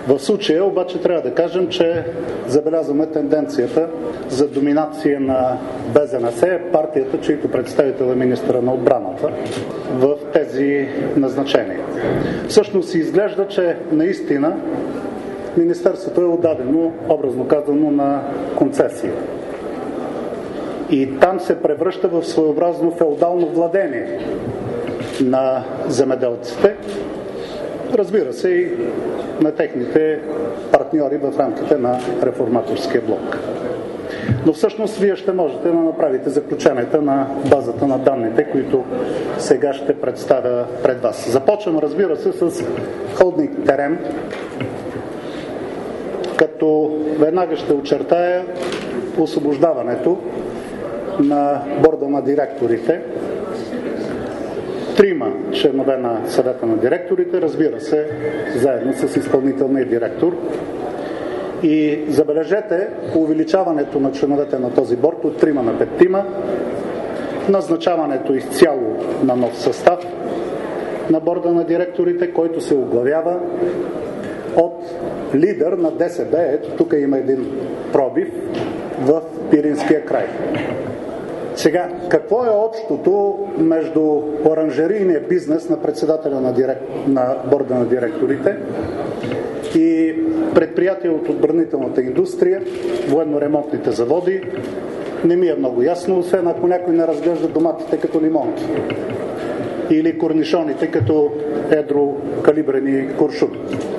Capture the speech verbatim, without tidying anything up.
В случая обаче трябва да кажем, че забелязваме тенденцията за доминация на Б З Н С, партията, чието представител е министъра на отбраната в тези назначения. Всъщност изглежда, че наистина министерството е отдадено, образно казано, на концесия. И там се превръща в своеобразно феодално владение на земеделците, разбира се, и на техните партньори в рамките на реформаторския блок. Но всъщност вие ще можете да направите заключенията на базата на данните, които сега ще представя пред вас. Започвам, разбира се, с холдинг Терем, като веднага ще очертая освобождаването на борда на директорите. Трима членове на съвета на директорите, разбира се, заедно с изпълнителния директор. И забележете увеличаването на членовете на този борд от трима на петима, назначаването изцяло на нов състав на борда на директорите, който се оглавява от лидер на Д С Б. Ето тук има един пробив в Пиринския край. Сега, какво е общото между оранжерийния бизнес на председателя на, дирек... на борда на директорите и предприятия от отбранителната индустрия, военно-ремонтните заводи? Не ми е много ясно, освен ако някой не разглежда доматите като лимонки или корнишоните като едрокалибрени куршуми.